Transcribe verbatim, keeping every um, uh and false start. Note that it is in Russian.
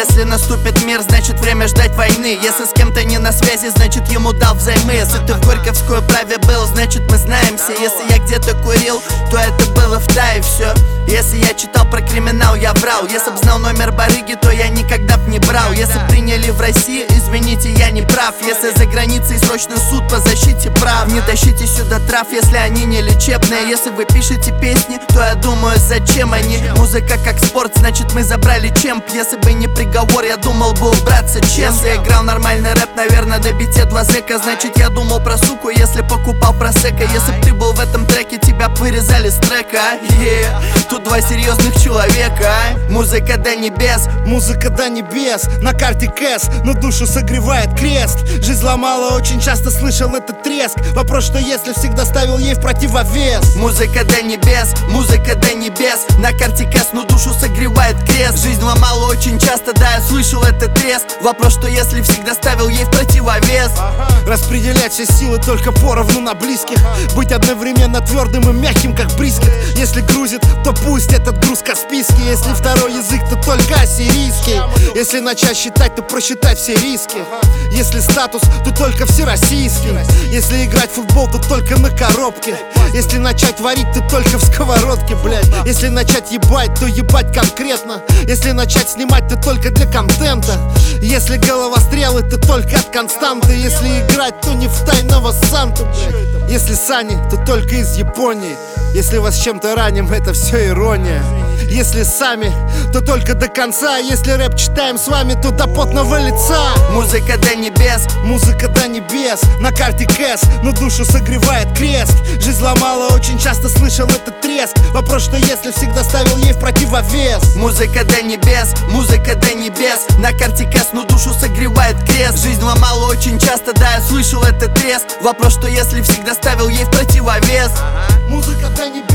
Если наступит мир, значит время ждать войны. Если с кем-то не на связи, значит ему дал взаймы. Если ты в Горьковской праве был, значит мы знаемся. Если я где-то курил, то это было в Тае все. Если я читал про криминал, я врал. Если б знал номер барыги, то я никогда б не брал. Если приняли в России, извините, я не прав. Если за границей срочный суд по защите прав, не тащите сюда трав, если они не лечебные. Если вы пишете песни, то я думаю, зачем они? Музыка как спорт, значит мы забрали чемп. Если бы не приговор, я думал бы убраться чем. Если играл нормальный рэп, наверное, на бите два зэка, значит я думал про суку, если покупал просека. Если б ты был в этом треке, тебя б вырезали с трека. yeah. Тут два серьезных человека. Музыка до небес, музыка до небес, на карте кэс, но душу согревает крест. Жизнь ломала, очень часто слышал этот треск. Вопрос, что если, всегда ставил ей в противовес. Музыка до небес, музыка до небес, на карте кэс, но душу согревает крест. Жизнь ломала очень часто, да, я слышал этот треск. Вопрос, что если, всегда ставил ей в противовес. Распределять все силы только поровну на близких. Быть одновременно твердым и мягким, как брискет. Если грузит, то пусть этот груз каспийский. Если второй язык, то только ассирийский. Если начать считать, то просчитать все риски. Если статус, то только всероссийский. Если играть в футбол, то только на коробке. Если начать варить, то только в сковородке, блядь. Если начать ебать, то ебать конкретно. Если начать снимать, то только для контента. Если головострелы, то только от константы. Если играть, то не в тайного Санту, блядь. Если сани, то только из Японии. Если вас чем-то раним, это все ирония. Если сами, то только до конца. Если рэп читаем с вами, то до потного лица. Музыка до небес, музыка до небес, на карте кэс, но душу согревает крест. Жизнь ломала, очень часто слышал этот треск. Вопрос, что если, всегда ставил ей в противовес. Музыка до небес, музыка до небес, на карте кэс, но душу согревает крест. Жизнь ломала очень часто, да, я слышал этот треск. Вопрос, что если, всегда ставил ей в противовес. Музыка до небес.